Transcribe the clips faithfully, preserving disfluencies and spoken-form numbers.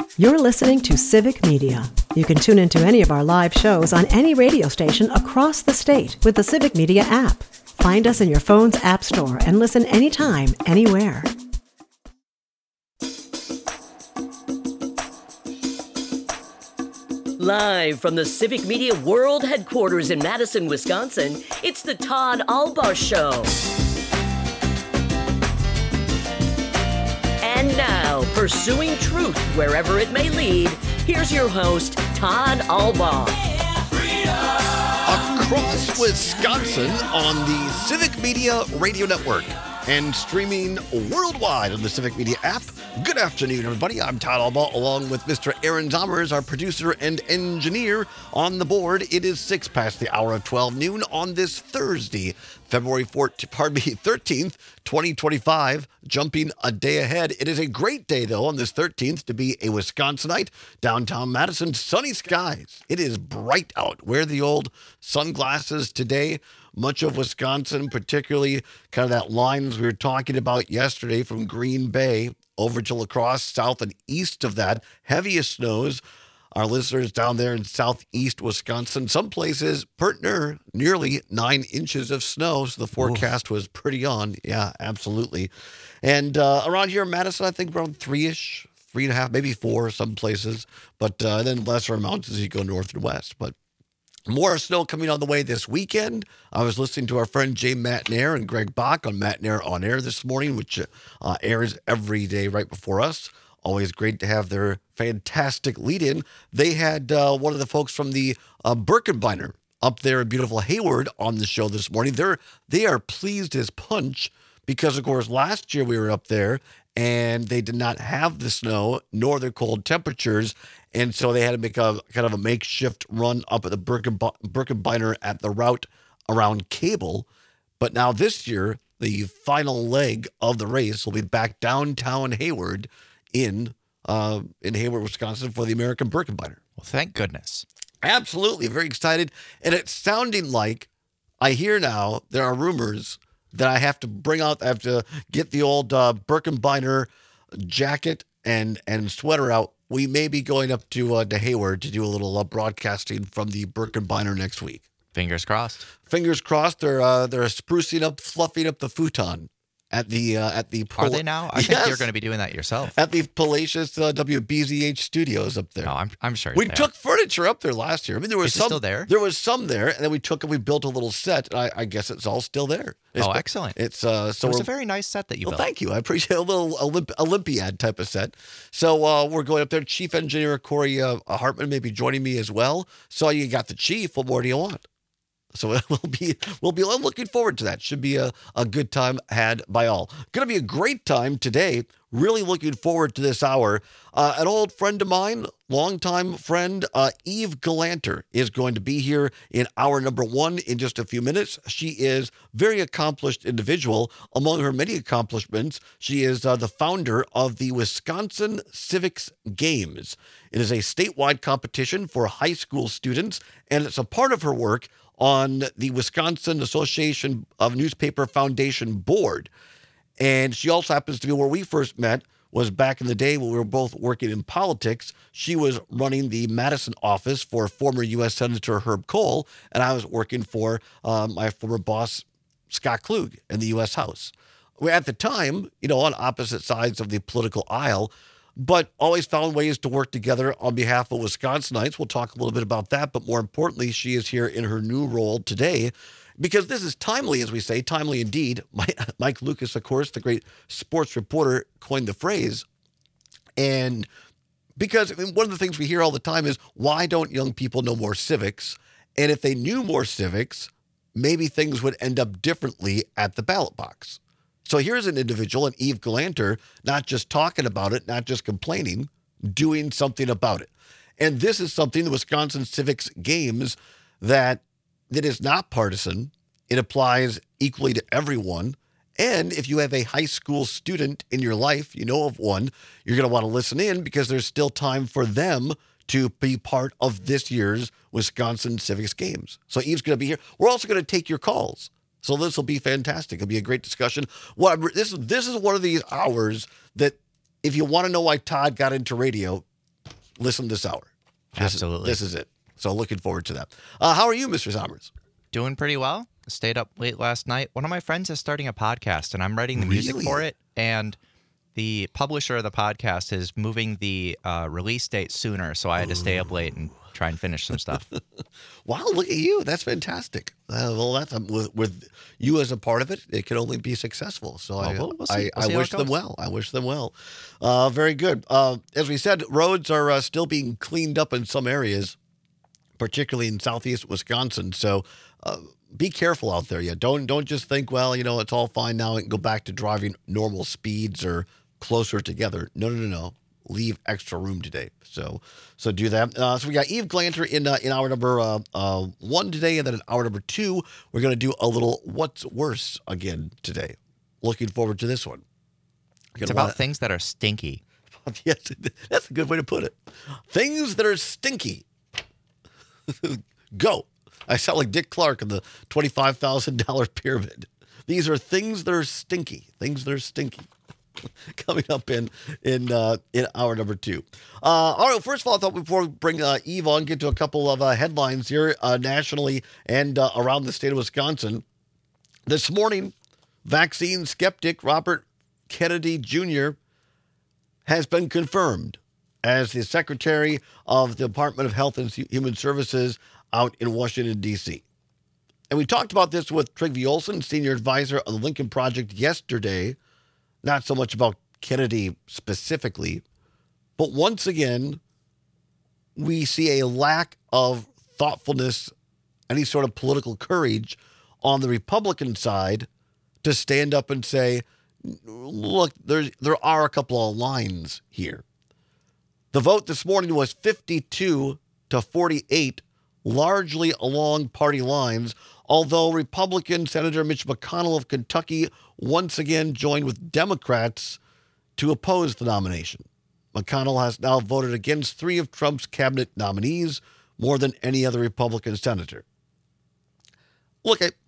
You're listening to Civic Media. You can tune into any of our live shows on any radio station across the state with the Civic Media app. Find us in your phone's app store and listen anytime, anywhere. Live from the Civic Media World Headquarters in Madison, Wisconsin, it's the Todd Albaugh Show. And now, pursuing truth wherever it may lead, here's your host, Todd Albaugh. Across Wisconsin on the Civic Media Radio Network and streaming worldwide on the Civic Media app. Good afternoon, everybody. I'm Todd Albaugh, along with Mister Aaron Zommers, our producer and engineer on the board. It is six past the hour of twelve noon on this Thursday, February fourteenth, pardon me, thirteenth, twenty twenty-five, jumping a day ahead. It is a great day, though, on this thirteenth to be a Wisconsinite. Downtown Madison, sunny skies. It is bright out. Wear the old sunglasses today. Much of Wisconsin, particularly kind of that lines we were talking about yesterday from Green Bay over to La Crosse, south and east of that, heaviest snows. Our listeners down there in southeast Wisconsin, some places, Pertner, nearly nine inches of snow. So the forecast Oof. was pretty on. Yeah, absolutely. And uh, around here in Madison, I think around three-ish, three and a half, maybe four some places. But uh, then lesser amounts as you go north and west. But more snow coming on the way this weekend. I was listening to our friend Jay Matnair and Greg Bach on Matnair On Air this morning, which uh, airs every day right before us. Always great to have their fantastic lead-in. They had uh, one of the folks from the uh, Birkebeiner up there in beautiful Hayward on the show this morning. They're, they are pleased as punch because, of course, last year we were up there and they did not have the snow nor the cold temperatures. And so they had to make a kind of a makeshift run up at the Birkebeiner at the route around Cable. But now this year, the final leg of the race will be back downtown Hayward in uh, in Hayward, Wisconsin for the American Birkebeiner. Well, thank goodness. Absolutely. Very excited. And it's sounding like, I hear now, there are rumors that I have to bring out, I have to get the old uh, Birkebeiner jacket and, and sweater out. We may be going up to uh, to Hayward to do a little uh, broadcasting from the Birkebeiner next week. Fingers crossed. Fingers crossed. They're uh, they're sprucing up, fluffing up the futon at the uh, at the. Pal- Are they now? I yes. think you're going to be doing that yourself at the Palatius uh, W B Z H studios up there. No, I'm I'm sure we took are. furniture up there last year. I mean, there was Is some it still there. There was some there, and then we took and we built a little set. And I, I guess it's all still there. It's, oh, excellent! It's uh, so it was a very nice set that you well, built. Thank you. I appreciate a little Olymp- Olympiad type of set. So uh, we're going up there. Chief Engineer Corey uh, Hartman may be joining me as well. So you got the chief. What more do you want? So we'll be we'll be I'm looking forward to that. Should be a, a good time had by all. Going to be a great time today. Really looking forward to this hour. Uh, an old friend of mine, longtime friend, uh, Eve Galanter, is going to be here in hour number one in just a few minutes. She is a very accomplished individual. Among her many accomplishments, she is uh, the founder of the Wisconsin Civics Games. It is a statewide competition for high school students, and it's a part of her work on the Wisconsin Association of Newspaper Foundation board. And she also happens to be where we first met was back in the day when we were both working in politics. She was running the Madison office for former U S Senator Herb Kohl, and I was working for um, my former boss, Scott Klug, in the U S House. We, at the time, you know, on opposite sides of the political aisle, but always found ways to work together on behalf of Wisconsinites. We'll talk a little bit about that, but more importantly, she is here in her new role today because this is timely, as we say, timely indeed. Mike Lucas, of course, the great sports reporter, coined the phrase. And because I mean, one of the things we hear all the time is, why don't young people know more civics? And if they knew more civics, maybe things would end up differently at the ballot box. So here's an individual, an Eve Galanter, not just talking about it, not just complaining, doing something about it. And this is something, the Wisconsin Civics Games, that that is not partisan. It applies equally to everyone. And if you have a high school student in your life, you know of one, you're going to want to listen in because there's still time for them to be part of this year's Wisconsin Civics Games. So Eve's going to be here. We're also going to take your calls. So this will be fantastic. It'll be a great discussion. What this this is one of these hours that if you want to know why Todd got into radio, listen this hour. This Absolutely. Is, this is it. So looking forward to that. Uh, how are you, Mister Sommers? Doing pretty well. Stayed up late last night. One of my friends is starting a podcast, and I'm writing the music Really? for it. And the publisher of the podcast is moving the uh, release date sooner, so I had to stay up late and try and finish some stuff. Wow, look at you. That's fantastic. Uh, well, that's um, with, with you as a part of it, it can only be successful. So I, we'll- we'll see. I, We'll I see how wish it them goes. well. I wish them well. Uh, very good. Uh, as we said, roads are uh, still being cleaned up in some areas, particularly in southeast Wisconsin. So uh, be careful out there. Yeah, don't don't just think, well, you know, it's all fine now and go back to driving normal speeds or closer together. No, no, no, no. Leave extra room today. So so do that. Uh, so we got Eve Glanter in uh, in hour number uh, uh, one today, and then in hour number two, we're going to do a little What's Worse again today. Looking forward to this one. You're It's gonna about wanna- things that are stinky. Yes, that's a good way to put it. Things that are stinky. Go. I sound like Dick Clark in the twenty-five thousand dollars pyramid. These are things that are stinky. Things that are stinky. Coming up in in uh, in hour number two. Uh, all right. First of all, I thought before we bring uh, Eve on, get to a couple of uh, headlines here uh, nationally and uh, around the state of Wisconsin. This morning, vaccine skeptic Robert Kennedy Junior has been confirmed as the Secretary of the Department of Health and Human Services out in Washington, D C. And we talked about this with Trygve Olsen, Senior Advisor of the Lincoln Project, yesterday. Not so much about Kennedy specifically, but once again, we see a lack of thoughtfulness, any sort of political courage on the Republican side to stand up and say, look, there's, there are a couple of lines here. The vote this morning was fifty-two to forty-eight, largely along party lines, although Republican Senator Mitch McConnell of Kentucky once again joined with Democrats to oppose the nomination. McConnell has now voted against three of Trump's cabinet nominees, more than any other Republican senator. Look, I,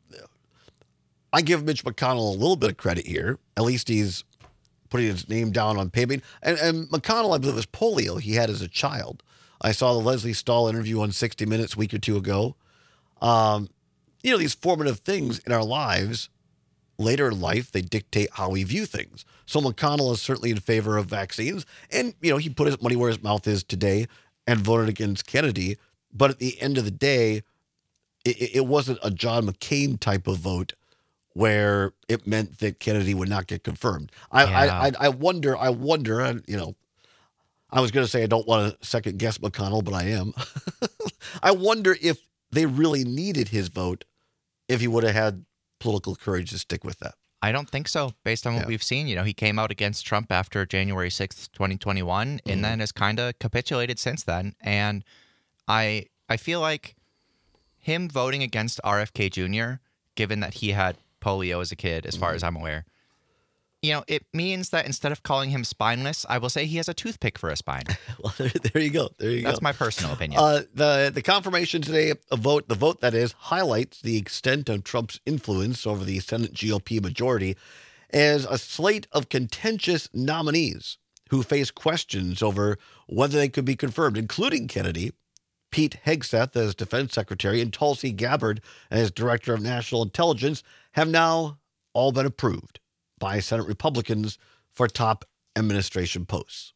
I give Mitch McConnell a little bit of credit here. At least he's putting his name down on paving. And, and McConnell, I believe, was polio he had as a child. I saw the Leslie Stahl interview on sixty minutes a week or two ago. Um, you know, these formative things in our lives, later in life, they dictate how we view things. So McConnell is certainly in favor of vaccines. And, you know, he put his money where his mouth is today and voted against Kennedy. But at the end of the day, it, it wasn't a John McCain type of vote where it meant that Kennedy would not get confirmed. I, Yeah. I, I, I wonder, I wonder, and, you know, I was going to say I don't want to second guess McConnell, but I am. I wonder if they really needed his vote if he would have had political courage to stick with that. I don't think so, based on what Yeah. we've seen. You know, he came out against Trump after January sixth, twenty twenty-one, Mm-hmm. and then has kind of capitulated since then. And I I feel like him voting against R F K Junior, given that he had polio as a kid, as Mm-hmm. far as I'm aware, you know, it means that instead of calling him spineless, I will say he has a toothpick for a spine. Well, there, there you go. There you That's go. my personal opinion. Uh, the the confirmation today, a vote, the vote that is, highlights the extent of Trump's influence over the Senate G O P majority as a slate of contentious nominees who face questions over whether they could be confirmed, including Kennedy, Pete Hegseth as defense secretary, and Tulsi Gabbard as director of national intelligence, have now all been approved by Senate Republicans for top administration posts.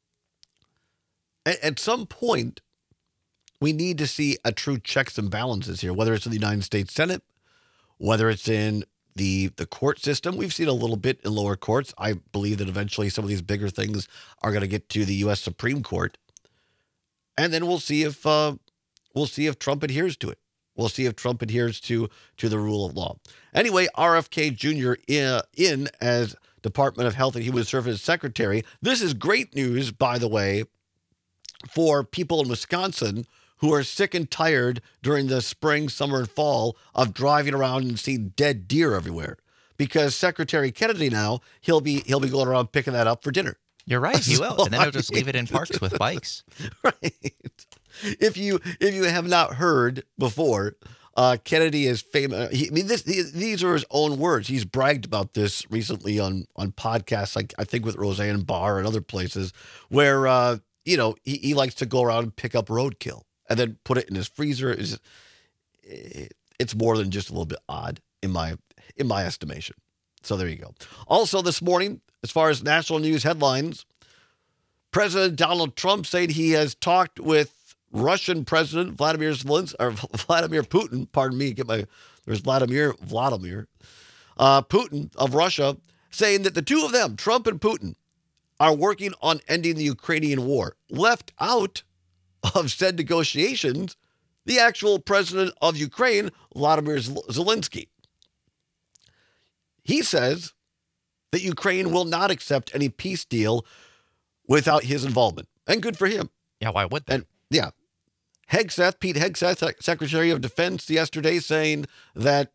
At, at some point, we need to see a true checks and balances here, whether it's in the United States Senate, whether it's in the, the court system. We've seen a little bit in lower courts. I believe that eventually some of these bigger things are going to get to the U S Supreme Court. And then we'll see if uh, we'll see if Trump adheres to it. We'll see if Trump adheres to to the rule of law. Anyway, R F K Junior in, in as Department of Health and Human Services Secretary. This is great news, by the way, for people in Wisconsin who are sick and tired during the spring, summer, and fall of driving around and seeing dead deer everywhere. Because Secretary Kennedy now, he'll be he'll be going around picking that up for dinner. You're right, he will. So, And then he'll I just mean- leave it in parks with bikes. Right. If you if you have not heard before, uh, Kennedy is famous. He, I mean, this he, these are his own words. He's bragged about this recently on on podcasts, like I think with Roseanne Barr and other places, where uh, you know, he, he likes to go around and pick up roadkill and then put it in his freezer. Is It's more than just a little bit odd in my in my estimation. So there you go. Also this morning, as far as national news headlines, President Donald Trump said he has talked with Russian President Vladimir Zelensky, or Vladimir Putin, pardon me, get my, there's Vladimir, Vladimir, uh, Putin of Russia, saying that the two of them, Trump and Putin, are working on ending the Ukrainian war. Left out of said negotiations, the actual president of Ukraine, Vladimir Zelensky. He says that Ukraine will not accept any peace deal without his involvement. And good for him. Yeah, why would they? And yeah. Hegseth, Pete Hegseth, Secretary of Defense, yesterday saying that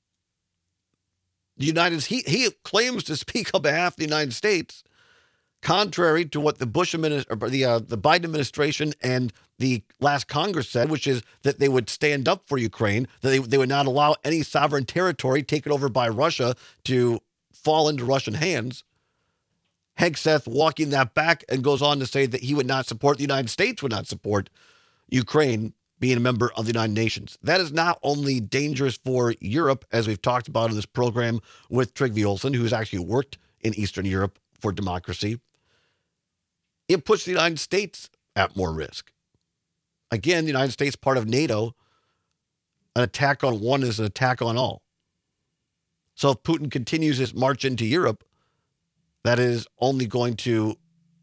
the United he he claims to speak on behalf of the United States, contrary to what the Bush administration, or the uh, the Biden administration and the last Congress said, which is that they would stand up for Ukraine, that they they would not allow any sovereign territory taken over by Russia to fall into Russian hands. Hegseth walking that back and goes on to say that he would not support, the United States would not support Ukraine being a member of the United Nations. That is not only dangerous for Europe, as we've talked about in this program with Trygve Olsen, who's actually worked in Eastern Europe for democracy. It puts the United States at more risk. Again, the United States, part of NATO, an attack on one is an attack on all. So if Putin continues his march into Europe, that is only going to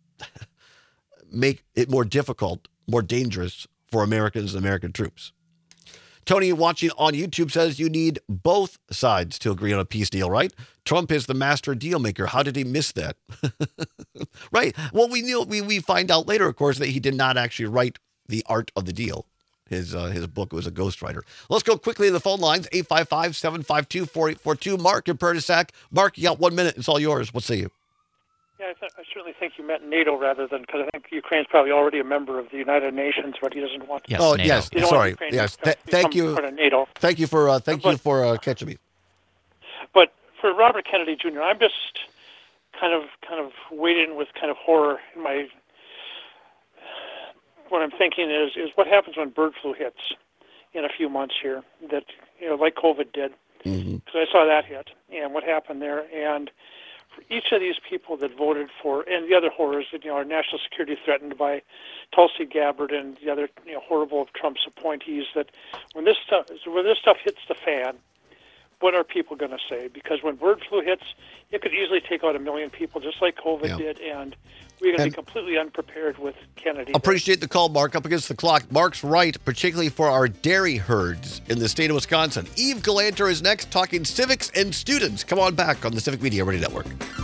make it more difficult, more dangerous for Americans and American troops. Tony, watching on YouTube, says you need both sides to agree on a peace deal, right? Trump is the master deal maker. How did he miss that? Right. Well, we knew we we find out later, of course, that he did not actually write The Art of the Deal. His uh, his book was a ghostwriter. Let's go quickly to the phone lines, eight five five, seven five two, four eight four two. Mark in Perdisac. Mark, you got one minute. It's all yours. What say you? Yeah, I, th- I certainly think you meant NATO rather than, because I think Ukraine's probably already a member of the United Nations, but he doesn't want. Yes, oh, NATO. yes. You don't Sorry. want Ukraine Yes. to Th- thank you. Part of NATO. Thank you for uh, thank but, you for uh, catching me. But for Robert Kennedy Junior, I'm just kind of kind of waiting with kind of horror in my. What I'm thinking is is what happens when bird flu hits in a few months here. That you know, like COVID did, because mm-hmm. I saw that hit and what happened there. And for each of these people that voted for, and the other horrors, that you know, our national security threatened by Tulsi Gabbard and the other you know horrible of Trump's appointees. That when this stuff when this stuff hits the fan, what are people going to say? Because when bird flu hits, it could easily take out a million people, just like COVID yeah. did, and we're going to be completely unprepared with Kennedy. Appreciate the call, Mark. Up against the clock. Mark's right, particularly for our dairy herds in the state of Wisconsin. Eve Galanter is next, talking civics and students. Come on back on the Civic Media Radio Network.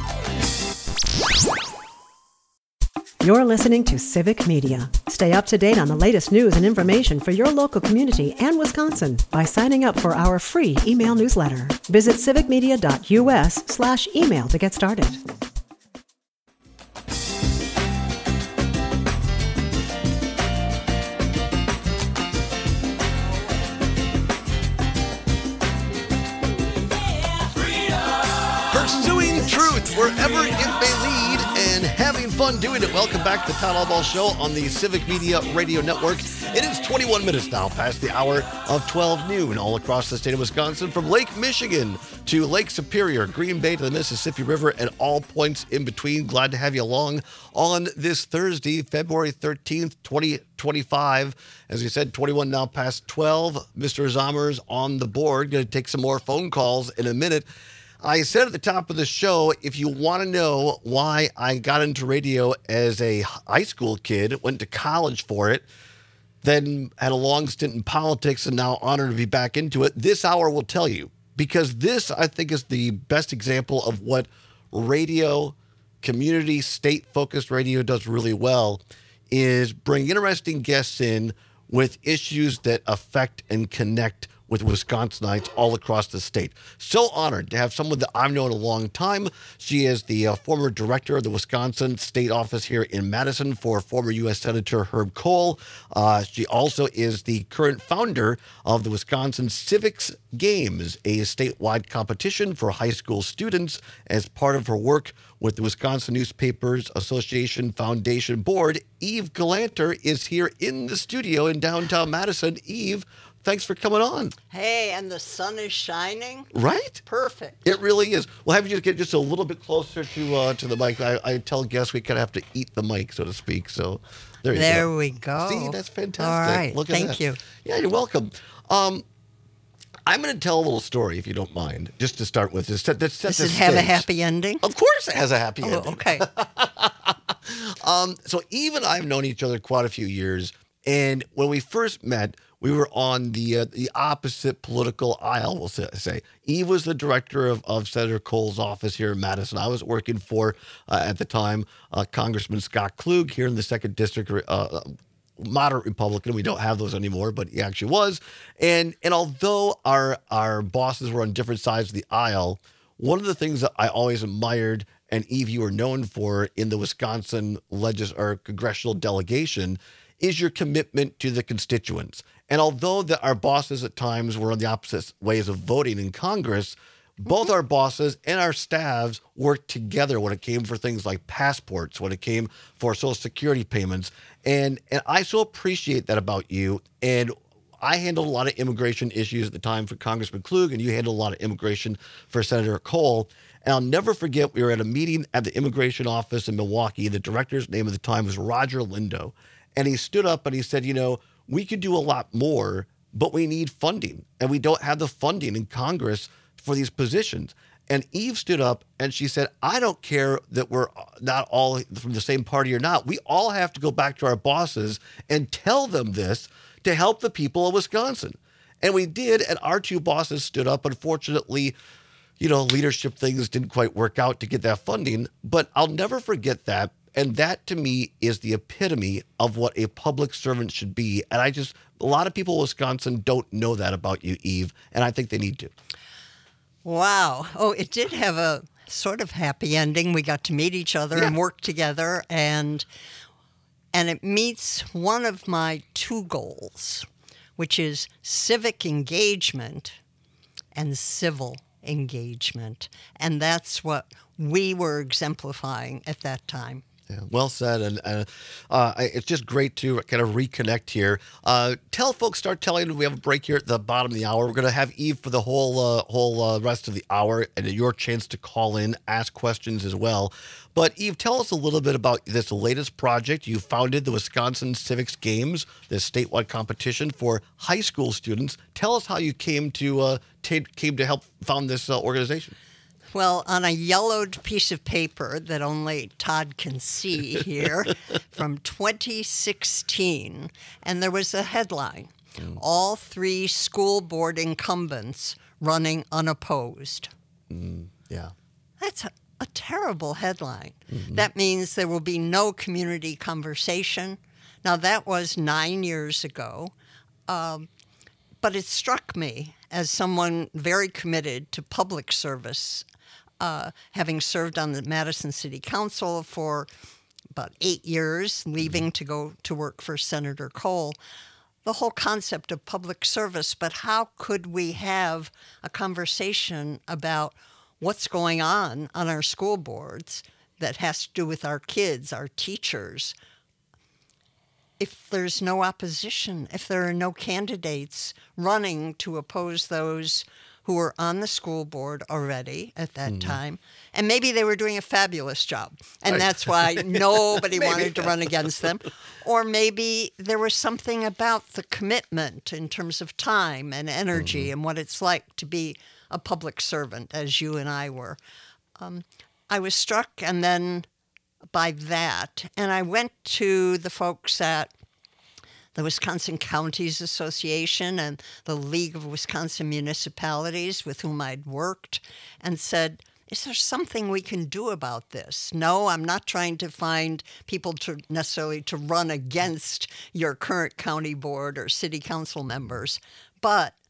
You're listening to Civic Media. Stay up to date on the latest news and information for your local community and Wisconsin by signing up for our free email newsletter. Visit civicmedia.us slash email to get started. Pursuing truth wherever it may lead and having fun doing it. Welcome back to the Todd Allball Show on the Civic Media Radio Network. It is twenty-one minutes now past the hour of twelve noon all across the state of Wisconsin, from Lake Michigan to Lake Superior, Green Bay to the Mississippi River, and all points in between. Glad to have you along on this Thursday, February thirteenth, twenty twenty-five. As we said, twenty-one now past twelve. Mister Zommer's on the board. Going to take some more phone calls in a minute. I said at the top of the show, if you want to know why I got into radio as a high school kid, went to college for it, then had a long stint in politics and now honored to be back into it, this hour will tell you. Because this, I think, is the best example of what radio, community, state-focused radio does really well, is bring interesting guests in with issues that affect and connect with Wisconsinites all across the state. So honored to have someone that I've known a long time. She is the uh, former director of the Wisconsin State Office here in Madison for former U S Senator Herb Kohl. Uh, she also is the current founder of the Wisconsin Civics Games, a statewide competition for high school students, as part of her work with the Wisconsin Newspapers Association Foundation Board. Eve Galanter is here in the studio in downtown Madison. Eve, thanks for coming on. Hey, and the sun is shining. Right? Perfect. It really is. We'll have you just get just a little bit closer to uh, to the mic. I, I tell guests we kind of have to eat the mic, so to speak. So there you there go. There we go. See, that's fantastic. All right. Look at Thank that. you. Yeah, you're welcome. Um, I'm going to tell a little story, if you don't mind, just to start with. Just set, just set Does the it have a stage. happy ending? Of course it has a happy Oh, ending. okay. Um, so Eve and I have known each other quite a few years, and when we first met, we were on the uh, the opposite political aisle, we'll say. Eve was the director of, of Senator Kohl's office here in Madison. I was working for, uh, at the time, uh, Congressman Scott Klug here in the second District, uh, moderate Republican. We don't have those anymore, but he actually was. And and although our our bosses were on different sides of the aisle, one of the things that I always admired, and Eve, you were known for in the Wisconsin legis or congressional delegation, is your commitment to the constituents. And although that our bosses at times were on the opposite ways of voting in Congress, both our bosses and our staffs worked together when it came for things like passports, when it came for Social Security payments. And and I so appreciate that about you. And I handled a lot of immigration issues at the time for Congressman Klug, and you handled a lot of immigration for Senator Kohl. And I'll never forget, we were at a meeting at the immigration office in Milwaukee. The director's name at the time was Roger Lindo. And he stood up and he said, you know, we could do a lot more, but we need funding. And we don't have the funding in Congress for these positions. And Eve stood up and she said, I don't care that we're not all from the same party or not. We all have to go back to our bosses and tell them this to help the people of Wisconsin. And we did, and our two bosses stood up. Unfortunately, you know, leadership things didn't quite work out to get that funding, but I'll never forget that. And that, to me, is the epitome of what a public servant should be. And I just, a lot of people in Wisconsin don't know that about you, Eve, and I think they need to. Wow. Oh, it did have a sort of happy ending. We got to meet each other Yeah. and work together, and and it meets one of my two goals, which is civic engagement and civil engagement. And that's what we were exemplifying at that time. Yeah, well said, and uh, uh, it's just great to kind of reconnect here. Uh, tell folks, start telling. We have a break here at the bottom of the hour. We're going to have Eve for the whole uh, whole uh, rest of the hour, and your chance to call in, ask questions as well. But Eve, tell us a little bit about this latest project. You founded the Wisconsin Civics Games, this statewide competition for high school students. Tell us how you came to uh, t- came to help found this uh, organization. Well, on a yellowed piece of paper that only Todd can see here from twenty sixteen, and there was a headline, mm. All three school board incumbents running unopposed. Mm, yeah. That's a, a terrible headline. Mm-hmm. That means there will be no community conversation. Now, that was nine years ago, um, but it struck me as someone very committed to public service, Uh, having served on the Madison City Council for about eight years, leaving to go to work for Senator Kohl, the whole concept of public service. But how could we have a conversation about what's going on on our school boards that has to do with our kids, our teachers, if there's no opposition, if there are no candidates running to oppose those who were on the school board already at that mm. time, and maybe they were doing a fabulous job, and right. that's why nobody wanted to run against them. Or maybe there was something about the commitment in terms of time and energy mm-hmm. and what it's like to be a public servant, as you and I were. Um, I was struck and then by that, and I went to the folks at the Wisconsin Counties Association and the League of Wisconsin Municipalities with whom I'd worked and said, is there something we can do about this? No, I'm not trying to find people to necessarily to run against your current county board or city council members, but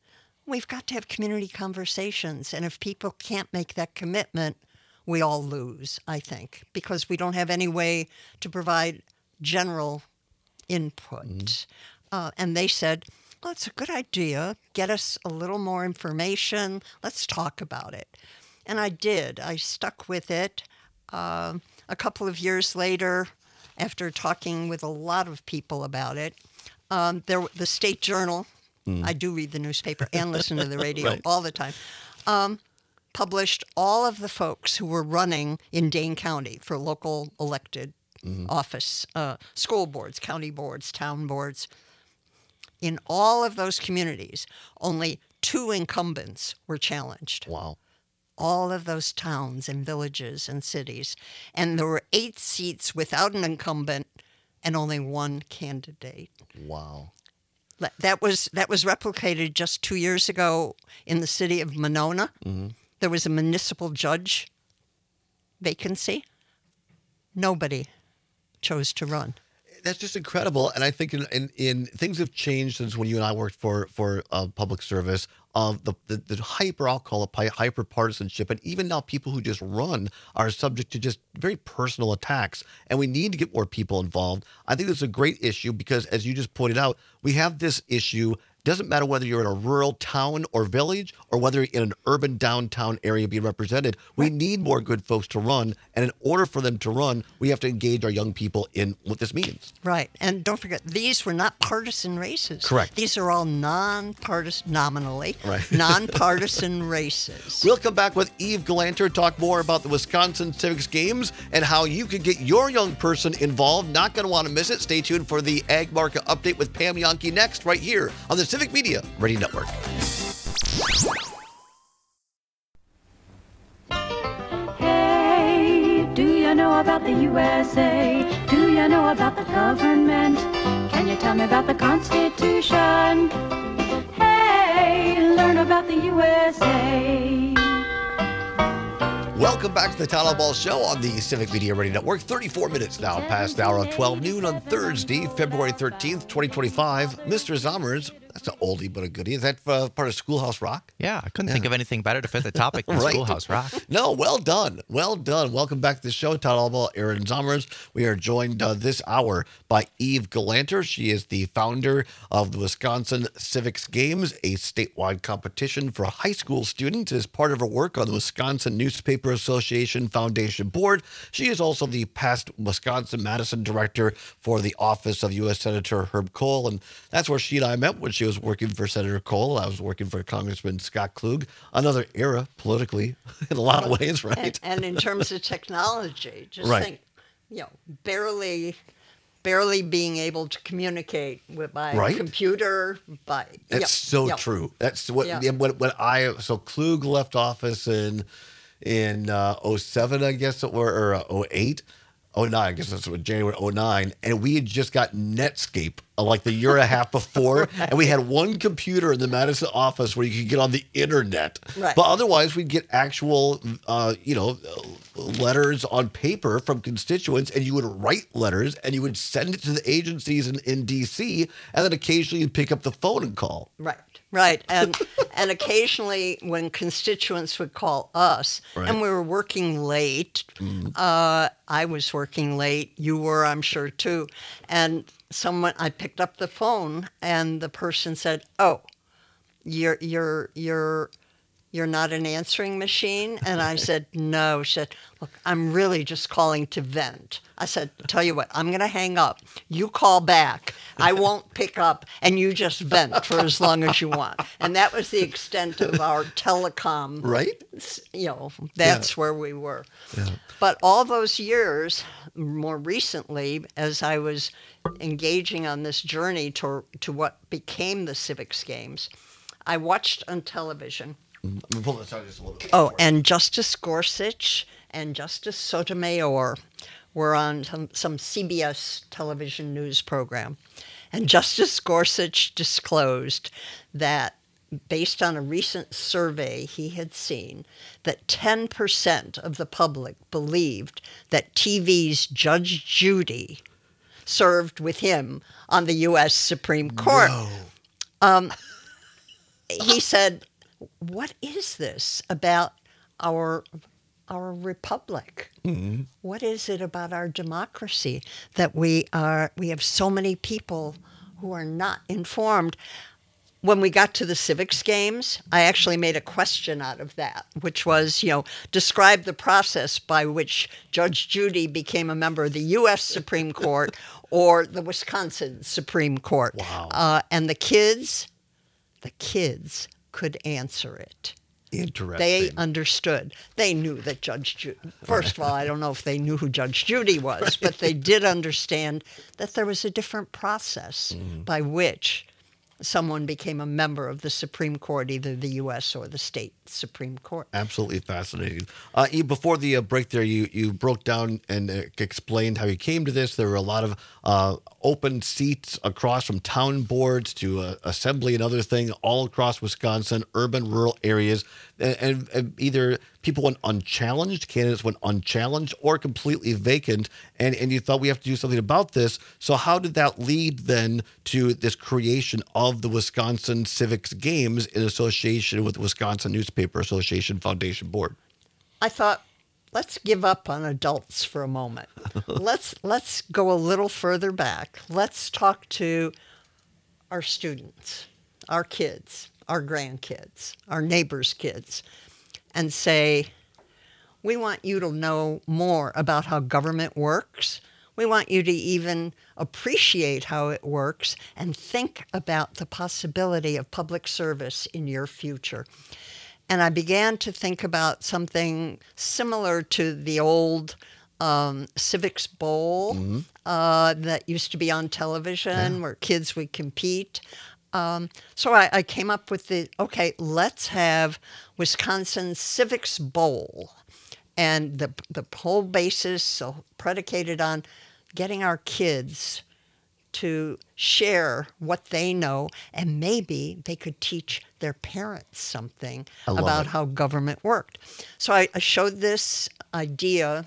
we've got to have community conversations. And if people can't make that commitment, we all lose, I think, because we don't have any way to provide general input. Mm-hmm. Uh, and they said, well, it's a good idea. Get us a little more information. Let's talk about it. And I did. I stuck with it. Uh, a couple of years later, after talking with a lot of people about it, um, there, the State Journal, mm. I do read the newspaper and listen to the radio right. all the time, um, published all of the folks who were running in Dane County for local elected mm-hmm. office, uh, school boards, county boards, town boards. In all of those communities, only two incumbents were challenged. Wow. All of those towns and villages and cities. And there were eight seats without an incumbent and only one candidate. Wow. That was that was replicated just two years ago in the city of Monona. Mm-hmm. There was a municipal judge vacancy. Nobody chose to run. That's just incredible. And I think in, in, in things have changed since when you and I worked for, for uh, public service. Uh, the, the, the hyper, I'll call it hyper partisanship. And even now people who just run are subject to just very personal attacks. And we need to get more people involved. I think it's a great issue because, as you just pointed out, we have this issue. Doesn't matter whether you're in a rural town or village or whether you're in an urban downtown area being represented. We need more good folks to run. And in order for them to run, we have to engage our young people in what this means. Right. And don't forget, these were not partisan races. Correct. These are all non-partisan, nominally, right. non-partisan races. We'll come back with Eve Galanter, talk more about the Wisconsin Civics Games and how you can get your young person involved. Not going to want to miss it. Stay tuned for the Ag Market Update with Pam Jahnke next, right here on the Civic Media Radio Network. Hey, do you know about the U S A? Do you know about the government? Can you tell me about the Constitution? Hey, learn about the U S A. Welcome back to the Town Hall Ball Show on the Civic Media Radio Network. thirty-four minutes now past the hour of twelve noon on Thursday, February thirteenth, twenty twenty-five. Mister Zommers, that's an oldie but a goodie. Is that uh, part of Schoolhouse Rock? Yeah, I couldn't yeah. think of anything better to fit the topic than right. Schoolhouse Rock. No, well done. Well done. Welcome back to the show, Town Hall Ball, Aaron Zommers. We are joined uh, this hour by Eve Galanter. She is the founder of the Wisconsin Civics Games, a statewide competition for high school students. As part of her work on the Wisconsin Newspaper Association Foundation Board, she is also the past Wisconsin-Madison director for the office of U S Senator Herb Kohl, and that's where she and I met when she was working for Senator Kohl. I was working for Congressman Scott Klug. Another era politically in a lot of ways, right? And, and in terms of technology, just right. think, you know, barely, barely being able to communicate with by right? computer. By that's yep, so yep. true. That's what Yep. when, when I so Klug left office in in uh, oh seven, I guess, or, or uh, oh eight. oh nine, I guess that's what, January oh nine, and we had just got Netscape uh, like the year and a half before, right. and we had one computer in the Madison office where you could get on the internet. Right. But otherwise, we'd get actual, uh, you know, letters on paper from constituents, and you would write letters, and you would send it to the agencies in, in D C, and then occasionally you'd pick up the phone and call. Right. Right, and and occasionally when constituents would call us, right. and we were working late, mm. uh, I was working late, you were, I'm sure, too, and someone, I picked up the phone, and the person said, "Oh, you're you're you're you're not an answering machine," and I said, "No." She said, "Look, I'm really just calling to vent." I said, "Tell you what, I'm going to hang up. You call back. I won't pick up, and you just vent for as long as you want." And that was the extent of our telecom. Right. You know, that's yeah. where we were. Yeah. But all those years, more recently, as I was engaging on this journey to to what became the Civics Games, I watched on television. Let me pull this out just a little bit. Oh, and Justice Gorsuch and Justice Sotomayor were on some, some C B S television news program. And Justice Gorsuch disclosed that, based on a recent survey he had seen, that ten percent of the public believed that T V's Judge Judy served with him on the U S Supreme Court. No. Um, he said, what is this about our our republic? Mm-hmm. What is it about our democracy that we are we have so many people who are not informed? When we got to the civics games, I actually made a question out of that, which was, you know, describe the process by which Judge Judy became a member of the U S Supreme Court or the Wisconsin Supreme Court. Wow. Uh, and the kids, the kids could answer it. Interesting. They understood. They knew that Judge Judy, first of all, I don't know if they knew who Judge Judy was, but they did understand that there was a different process mm. by which someone became a member of the Supreme Court, either the U S or the state Supreme Court. Absolutely fascinating. Uh, you, before the uh, break there, you, you broke down and uh, explained how you came to this. There were a lot of uh, open seats across from town boards to uh, assembly and other thing all across Wisconsin, urban, rural areas. And, and, and either people went unchallenged, candidates went unchallenged, or completely vacant. And, and you thought we have to do something about this. So how did that lead then to this creation of the Wisconsin Civics Games in association with the Wisconsin Newspaper Association Foundation Board? I thought, let's give up on adults for a moment. let's let's go a little further back. Let's talk to our students, our kids, our grandkids, our neighbors' kids, and say, we want you to know more about how government works. We want you to even appreciate how it works and think about the possibility of public service in your future. And I began to think about something similar to the old um, Civics Bowl mm-hmm. uh, that used to be on television yeah. where kids would compete. Um, so I, I came up with the, okay, let's have Wisconsin Civics Bowl. And the the whole basis so predicated on getting our kids to share what they know, and maybe they could teach their parents something about it. How government worked. So I, I showed this idea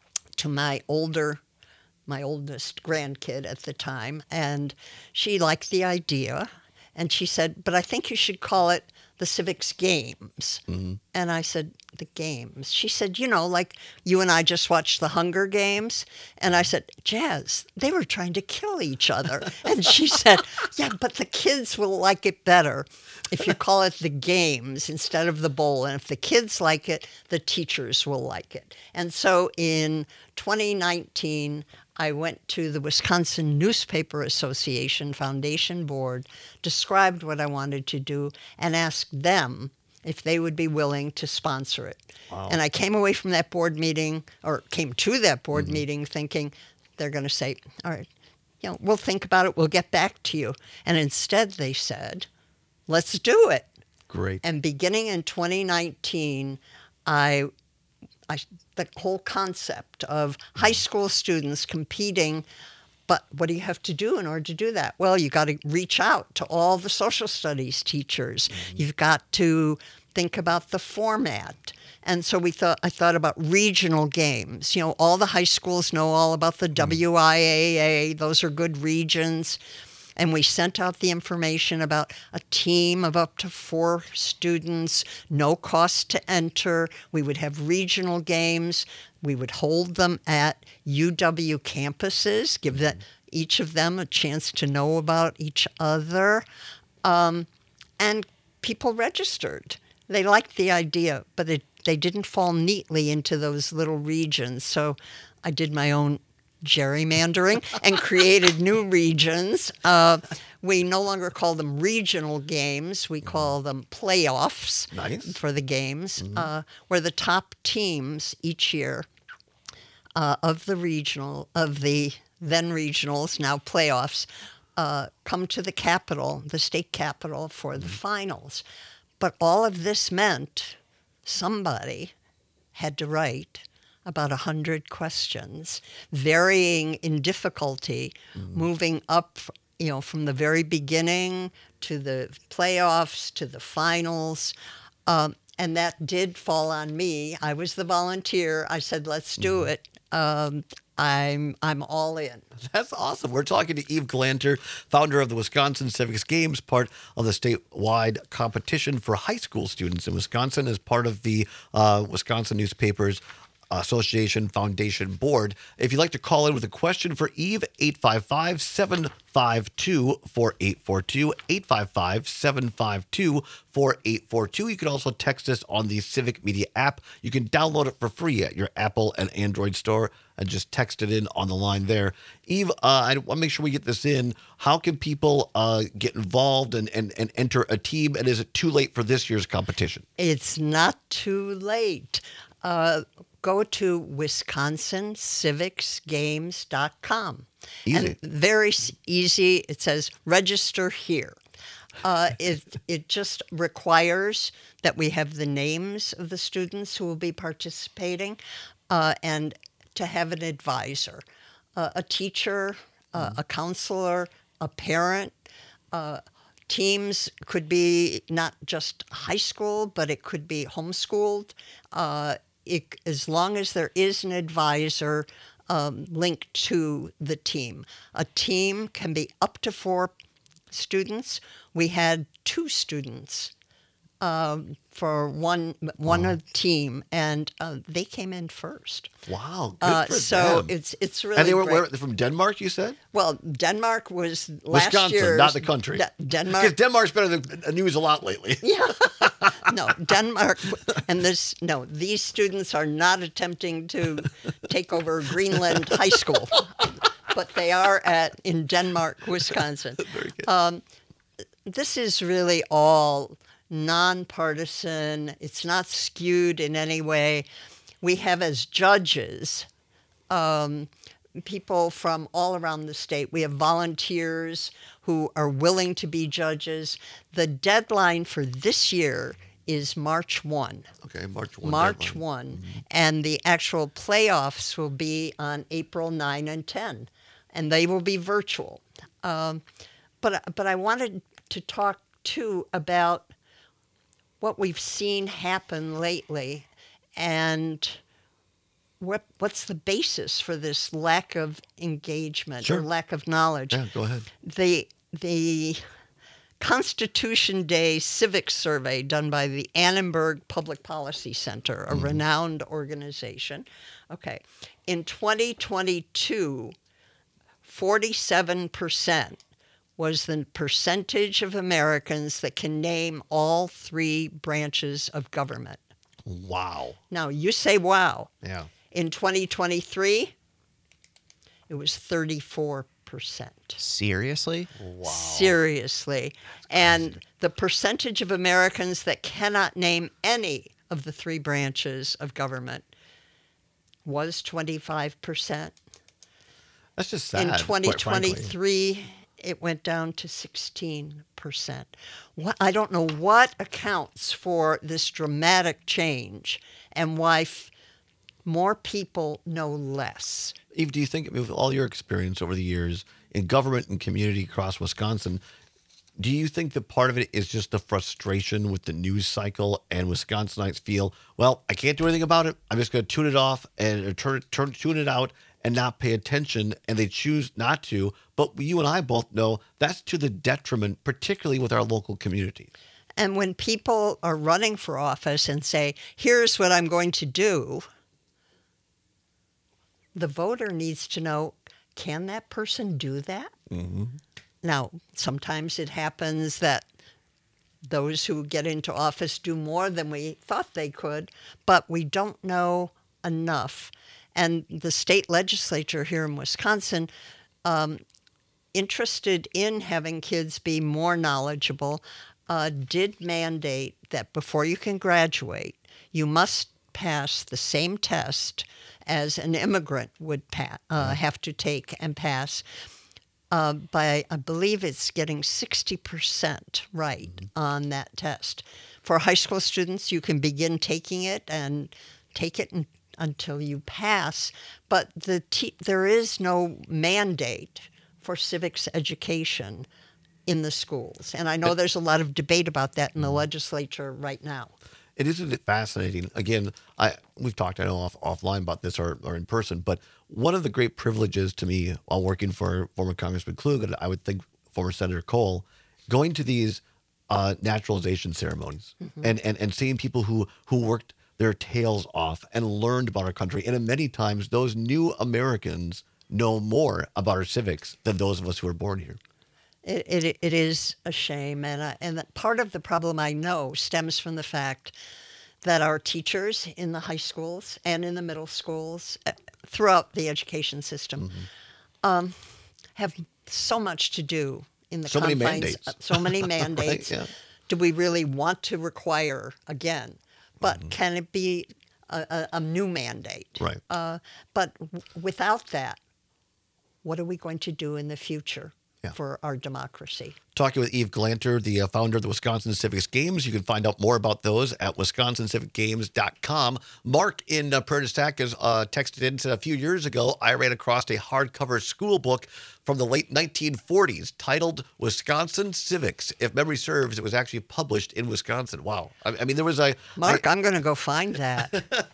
to my older, my oldest grandkid at the time, and she liked the idea, and she said, but I think you should call it the Civics Games. Mm-hmm. And I said, the games? She said, you know, like you and I just watched the Hunger Games. And I said, Jazz, they were trying to kill each other. And she said, yeah, but the kids will like it better if you call it the games instead of the bowl. And if the kids like it, the teachers will like it. And so in twenty nineteen, I went to the Wisconsin Newspaper Association Foundation Board, described what I wanted to do, and asked them if they would be willing to sponsor it. Wow. And I came away from that board meeting, or came to that board mm-hmm. meeting thinking they're going to say, all right, you know, we'll think about it, we'll get back to you. And instead they said, let's do it. Great. And beginning in twenty nineteen, I... I, the whole concept of high school students competing, but what do you have to do in order to do that? Well, you got to reach out to all the social studies teachers. Mm-hmm. You've got to think about the format. And so we thought, I thought about regional games. You know, all the high schools know all about the mm-hmm. W I A A. Those are good regions. And we sent out the information about a team of up to four students, no cost to enter. We would have regional games. We would hold them at U W campuses, give that, each of them a chance to know about each other. Um, and people registered. They liked the idea, but it, they didn't fall neatly into those little regions. So I did my own gerrymandering and created new regions. Uh, we no longer call them regional games. We call them playoffs nice. For the games, mm-hmm. uh, where the top teams each year uh, of the regional, of the then regionals, now playoffs, uh, come to the capital, the state capital, for the mm-hmm. finals. But all of this meant somebody had to write about one hundred questions, varying in difficulty, mm-hmm. moving up, you know, from the very beginning to the playoffs to the finals. Um, and that did fall on me. I was the volunteer. I said, let's do mm-hmm. it. Um, I'm I'm all in. That's awesome. We're talking to Eve Galanter, founder of the Wisconsin Civics Games, part of the statewide competition for high school students in Wisconsin, as part of the uh, Wisconsin Newspapers Association Foundation Board. If you'd like to call in with a question for Eve, eight five five, seven five two, four eight four two, eight five five, seven five two, four eight four two. You can also text us on the Civic Media app. You can download it for free at your Apple and Android store and just text it in on the line there. Eve, uh, I want to make sure we get this in. How can people uh, get involved and, and, and enter a team? And is it too late for this year's competition? It's not too late. Uh, go to wisconsin civics games dot com. Easy. And very s- easy. It says register here. Uh, it it just requires that we have the names of the students who will be participating, uh, and to have an advisor, uh, a teacher, uh, a counselor, a parent. Uh, teams could be not just high school, but it could be homeschooled. Uh, it, as long as there is an advisor um, linked to the team. A team can be up to four students. We had two students um, for one one Wow. a team, and uh, they came in first. Wow, good Uh, for so them. it's it's really and they were great. where, they're from Denmark, you said? Well, Denmark was last Wisconsin, year's, not the country. De- Because Denmark. Denmark's been in the news a lot lately. Yeah. No, Denmark, and this, no, these students are not attempting to take over Greenland High School, but they are at in Denmark, Wisconsin. Very good. Um, this is really all nonpartisan. It's not skewed in any way. We have as judges um, people from all around the state. We have volunteers who are willing to be judges. The deadline for this year is March first. Okay, March first. March deadline. first. And the actual playoffs will be on April ninth and tenth, and they will be virtual. Um, but, but I wanted to talk, too, about what we've seen happen lately and what what's the basis for this lack of engagement Sure. or lack of knowledge. Yeah, go ahead. The the Constitution Day Civics Survey done by the Annenberg Public Policy Center, a renowned organization. Okay. In twenty twenty-two, forty-seven percent was the percentage of Americans that can name all three branches of government. Wow. Now, you say, wow. Yeah. In twenty twenty-three, it was thirty-four percent. Seriously? Wow. Seriously. And the percentage of Americans that cannot name any of the three branches of government was twenty-five percent. That's just sad. In quite twenty frankly. twenty-three, it went down to sixteen percent. What, I don't know what accounts for this dramatic change and why f- more people know less. Eve, do you think, with all your experience over the years in government and community across Wisconsin, do you think that part of it is just the frustration with the news cycle and Wisconsinites feel, well, I can't do anything about it. I'm just going to tune it off and or turn, turn, tune it out and not pay attention, and they choose not to. But you and I both know that's to the detriment, particularly with our local communities. And when people are running for office and say, here's what I'm going to do, the voter needs to know, can that person do that? Mm-hmm. Now, sometimes it happens that those who get into office do more than we thought they could, but we don't know enough. And the state legislature here in Wisconsin, um, interested in having kids be more knowledgeable, uh, did mandate that before you can graduate, you must pass the same test as an immigrant would pa- uh, have to take and pass. Uh, by, I believe it's getting sixty percent right on that test. For high school students, you can begin taking it and take it in, until you pass, but the te- there is no mandate for civics education in the schools. And I know there's a lot of debate about that in the legislature right now. It isn't it fascinating? Again, I we've talked, I know, off offline about this or, or in person, but one of the great privileges to me while working for former Congressman Klug, and I would think former Senator Cole, going to these uh, naturalization ceremonies mm-hmm. and, and, and seeing people who, who worked their tails off and learned about our country. And many times those new Americans know more about our civics than those of us who were born here. It, it, it is a shame. And, uh, and that part of the problem I know stems from the fact that our teachers in the high schools and in the middle schools uh, throughout the education system mm-hmm. um, have so much to do in the so confines. Many mandates. Uh, so many mandates. Right, yeah. Do we really want to require again? But mm-hmm. can it be a, a, a new mandate? Right. Uh, but w- without that, what are we going to do in the future yeah. for our democracy? Talking with Eve Glanter, the uh, founder of the Wisconsin Civics Games. You can find out more about those at wisconsin civic games dot com. Mark in uh, Prentice Tack has uh, texted in, said a few years ago, I ran across a hardcover school book from the late nineteen forties titled Wisconsin Civics. If memory serves, it was actually published in Wisconsin. Wow. I, I mean, there was a... Mark, I, I'm going to go find that.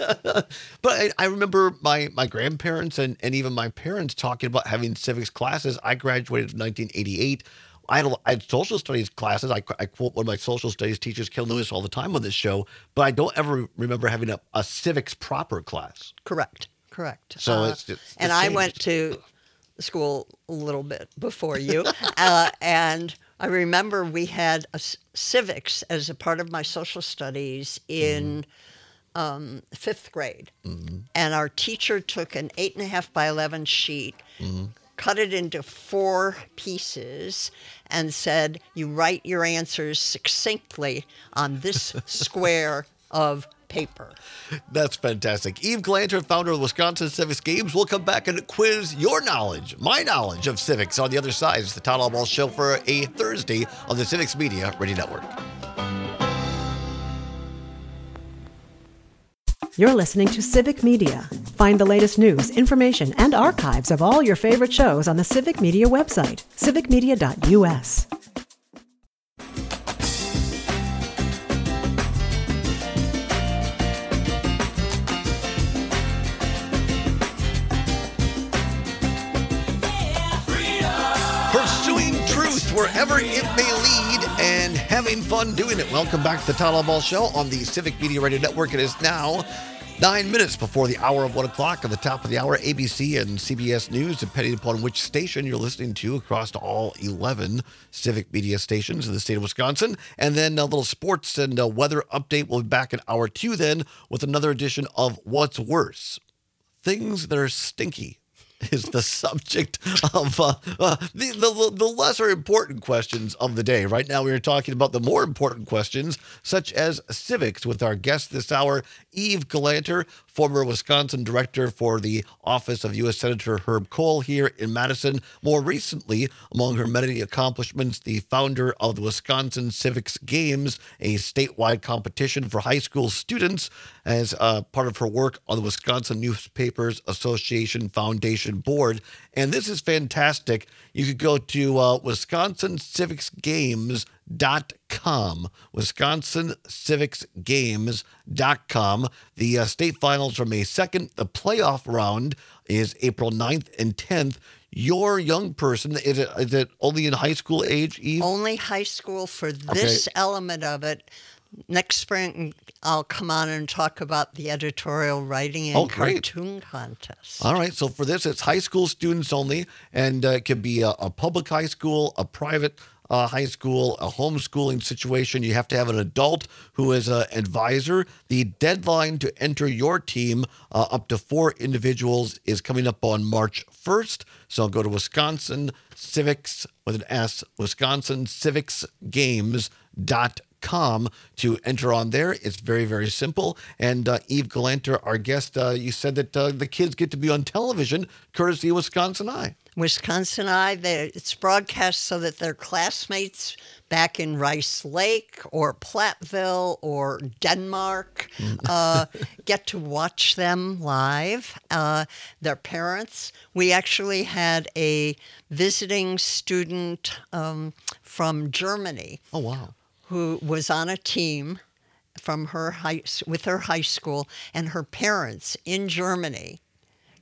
But I, I remember my, my grandparents and, and even my parents talking about having civics classes. I graduated in nineteen eighty-eight. I had, I had social studies classes. I, I quote one of my social studies teachers, Ken Lewis, all the time on this show, but I don't ever remember having a, a civics proper class. Correct, correct. So uh, it's, it's And it's I changed. went to school a little bit before you, uh, and I remember we had a c- civics as a part of my social studies in mm. um, fifth grade, mm-hmm. and our teacher took an eight and a half by eleven sheet, mm-hmm. cut it into four pieces, and said, you write your answers succinctly on this square of paper. That's fantastic. Eve Glanter, founder of the Wisconsin Civics Games, will come back and quiz your knowledge, my knowledge of civics on the other side. It's the Todd Albaugh Show for a Thursday on the Civics Media Radio Network. You're listening to Civic Media. Find the latest news, information, and archives of all your favorite shows on the Civic Media website, civic media dot u s. Pursuing truth wherever it may lead and having fun doing it. Welcome back to the Todd Albaugh Show on the Civic Media Radio Network. It is now nine minutes before the hour of one o'clock. At the top of the hour, A B C and C B S News, depending upon which station you're listening to across all eleven Civic Media stations in the state of Wisconsin. And then a little sports and a weather update. We'll be back in hour two then with another edition of What's Worse? Things that are stinky is the subject of uh, uh, the, the the lesser important questions of the day. Right now we are talking about the more important questions, such as civics, with our guest this hour, Eve Glanter, former Wisconsin director for the office of U S Senator Herb Kohl here in Madison. More recently, among her many accomplishments, the founder of the Wisconsin Civics Games, a statewide competition for high school students, as uh, part of her work on the Wisconsin Newspapers Association Foundation Board. And this is fantastic. You could go to uh, wisconsin civics games dot com, wisconsin civics games dot com. The uh, state finals are May second. The playoff round is April ninth and tenth. Your young person, is it, is it only in high school age, Eve? Only high school for this Okay. element of it. Next spring, I'll come on and talk about the editorial writing and Oh, great. cartoon contest. All right. So for this, it's high school students only, and uh, it could be a, a public high school, a private uh, high school, a homeschooling situation. You have to have an adult who is an advisor. The deadline to enter your team, uh, up to four individuals, is coming up on March first. So go to Wisconsin Civics with an S, wisconsin civics games dot com to enter on there. It's very, very simple. And uh, Eve Glanter, our guest, uh, you said that uh, the kids get to be on television courtesy of Wisconsin Eye. Wisconsin Eye, they- it's broadcast so that their classmates back in Rice Lake or Platteville or Denmark uh, get to watch them live. Uh, their parents. We actually had a visiting student um, from Germany Oh, wow. who was on a team from her high, with her high school, and her parents in Germany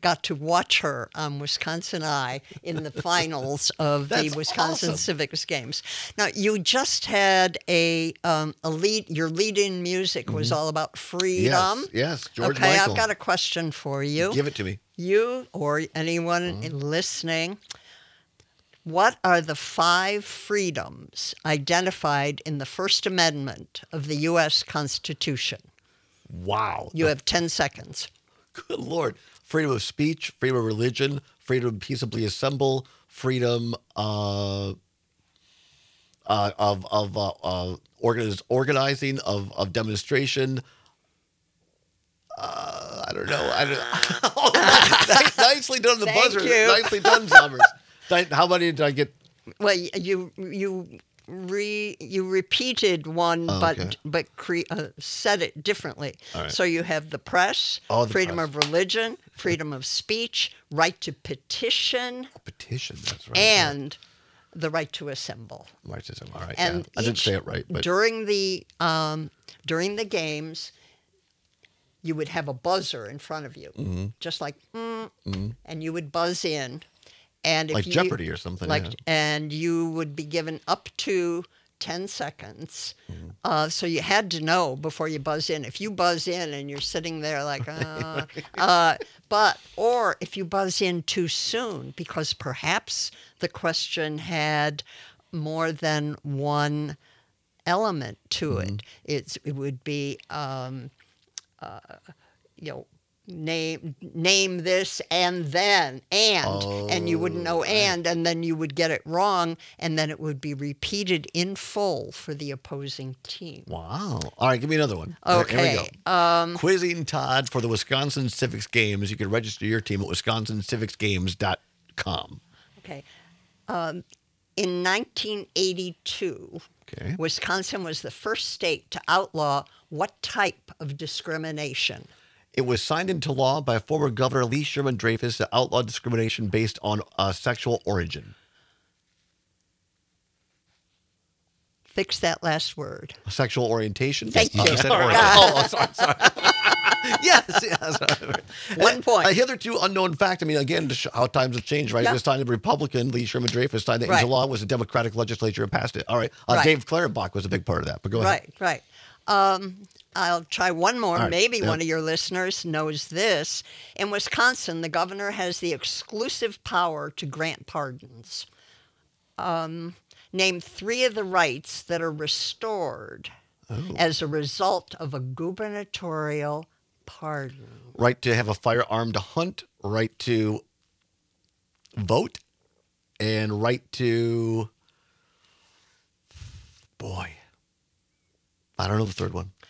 got to watch her on Wisconsin Eye in the finals of the That's Wisconsin awesome. Civics Games. Now, you just had a um, a lead. Your lead-in music was all about freedom. Yes, yes, George okay, Michael. I've got a question for you. Give it to me. You or anyone listening. What are the five freedoms identified in the First Amendment of the U S Constitution? Wow. You have ten seconds. Good Lord. Freedom of speech, freedom of religion, freedom to peaceably assemble, freedom uh, uh, of of uh, uh, organiz- organizing, of, of demonstration. Uh, I don't know. I don't, oh, nice, nicely done, the Thank buzzer. you. Nicely done, Zombers. How many did I get? Well, you you re you repeated one, Oh, but okay. but cre- uh, said it differently. All right. So you have the press, Oh, the freedom press. of religion, freedom of speech, right to petition, A petition. That's right. and the right to assemble. Right to assemble. All right. And yeah. I didn't each- say it right, but during the um, during the games, you would have a buzzer in front of you, Mm-hmm. just like, mm, and you would buzz in, and if like you, Jeopardy or something. like, yeah. and you would be given up to ten seconds. Mm-hmm. Uh, so you had to know before you buzz in. If you buzz in and you're sitting there like, uh, uh, but, or if you buzz in too soon because perhaps the question had more than one element to Mm-hmm. it. It's, it would be, um, uh, you know, name name this and then and and you wouldn't know and and then you would get it wrong and then it would be repeated in full for the opposing team. Wow. All right, give me another one. Here- Okay. Here we go. Um, Quizzing Todd for the Wisconsin Civics Games. You can register your team at wisconsin civics games dot com. Okay. Um, in nineteen eighty-two, Okay. Wisconsin was the first state to outlaw what type of discrimination? It was signed into law by former Governor Lee Sherman Dreyfus to outlaw discrimination based on uh, sexual origin. Fix that last word. Sexual orientation? Thank you. You said All right. origin. Oh, oh, sorry, sorry. yes, yes. One point. A hitherto unknown fact. I mean, again, to show how times have changed, right? Yeah. It was signed a Republican. Lee Sherman Dreyfus signed it Right. into law. It was a Democratic legislature and passed it. All right. Uh, Right. Dave Clarenbach was a big part of that. But go ahead. Right, right. Um, I'll try one more. All right, Maybe yeah. one of your listeners knows this. In Wisconsin, the governor has the exclusive power to grant pardons. Um, name three of the rights that are restored Oh. as a result of a gubernatorial pardon. Right to have a firearm to hunt, right to vote, and right to, boy, I don't know the third one.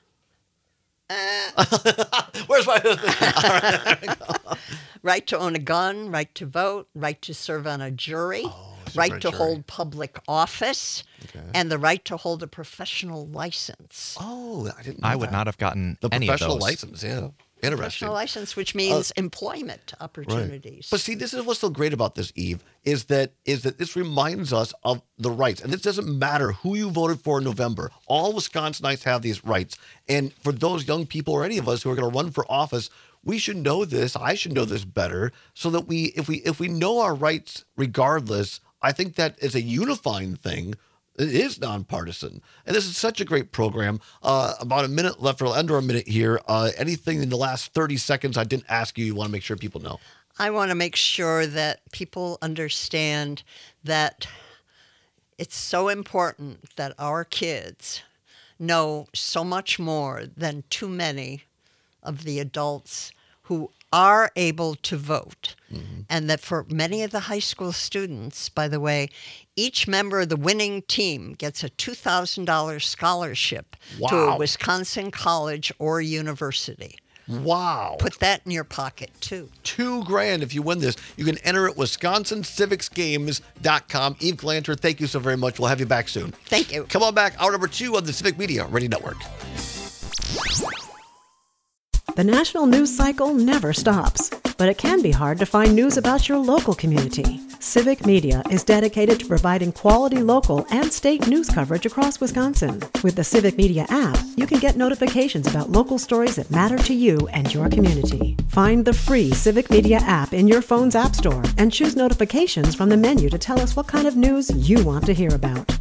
Where's my other thing? All right, there we go. Right to own a gun, right to vote, right to serve on a jury, serve right on a to jury. hold public office, Okay. and the right to hold a professional license. Oh, I didn't know I would that. not have gotten The any of professional those. license, yeah. Interesting. Professional license, which means employment opportunities. But see, this is what's so great about this, Eve, is that is that this reminds us of the rights. And this doesn't matter who you voted for in November. All Wisconsinites have these rights. And for those young people or any of us who are going to run for office, we should know this. I should know this better so that we if we if we know our rights regardless, I think that is a unifying thing. It is nonpartisan. And this is such a great program. Uh, about a minute left, or under a minute here. Uh, anything in the last thirty seconds I didn't ask you, you want to make sure people know? I want to make sure that people understand that it's so important that our kids know so much more than too many of the adults who are able to vote. Mm-hmm. And that for many of the high school students, by the way, each member of the winning team gets a two thousand dollars scholarship to a Wow. Wisconsin college or university. Wow. Put that in your pocket, too. Two grand if you win this. You can enter at wisconsin civics games dot com. Eve Glanter, thank you so very much. We'll have you back soon. Thank you. Come on back. Hour number two of the Civic Media Radio Network. The national news cycle never stops, but it can be hard to find news about your local community. Civic Media is dedicated to providing quality local and state news coverage across Wisconsin. With the Civic Media app, you can get notifications about local stories that matter to you and your community. Find the free Civic Media app in your phone's app store and choose notifications from the menu to tell us what kind of news you want to hear about.